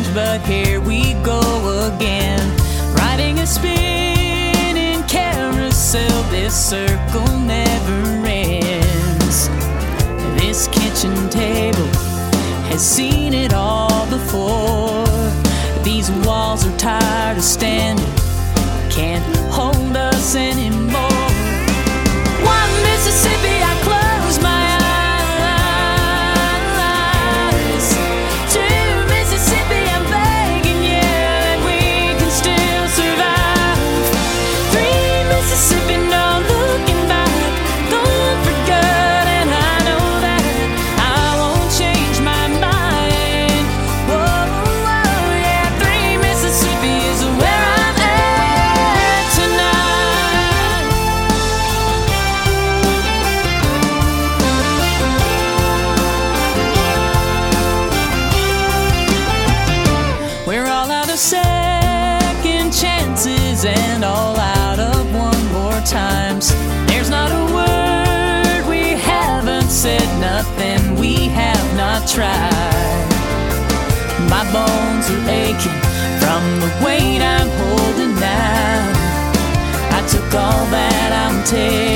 but here we go again. Riding a spinning carousel, this circle never ends. This kitchen table has seen it all before. These walls are tired of standing, can't hold us anymore. One Mississippi, I close my eyes. Two Mississippi, I'm begging you that we can still survive. Three Mississippi, no looking back, going for good, and I know that I won't change my mind. Whoa, whoa, yeah, three Mississippi is where I'm at tonight. We're all out of second chances and all out of one more times. There's not a word we haven't said, nothing we have not tried. My bones are aching from the weight I'm holding now. I took all that I'm taking